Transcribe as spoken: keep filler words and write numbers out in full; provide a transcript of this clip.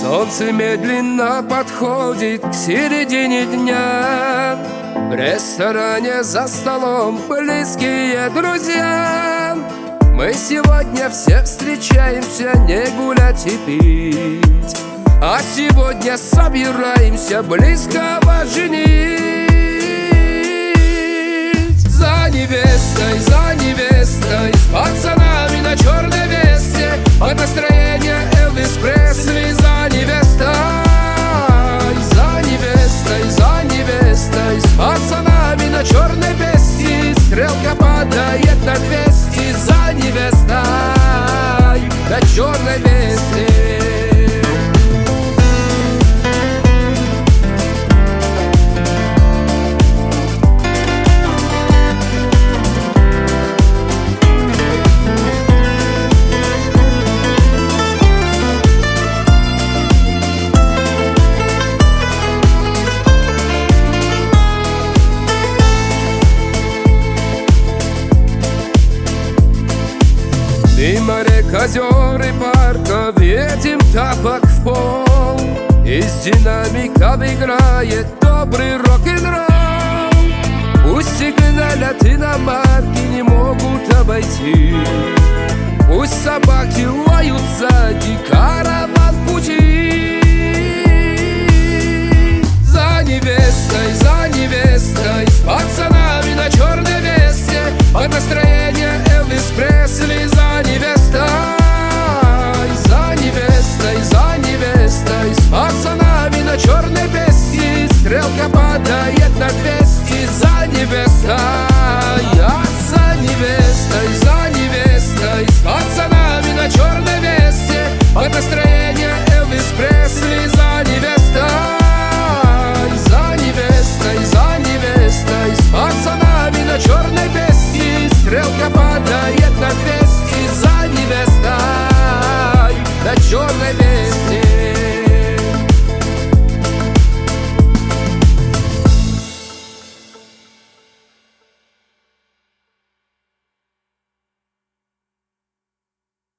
Солнце медленно подходит к середине дня. В ресторане за столом близкие друзья. Мы сегодня все встречаемся не гулять и пить, а сегодня собираемся близкого женить. За невестой, за невестой, с пацанами на черной весте, под настроение Элвис Пресли. За невестой, за невестой, за невестой, с пацанами на черной весте. Стрелка падает на двести. За невестой на черной весте. Мимо рек, озер и парков едем тапок в пол. Из динамиков играет добрый рок-н-ролл. Пусть сигналят иномарки, не могут обойти. Пусть собаки лают сзади,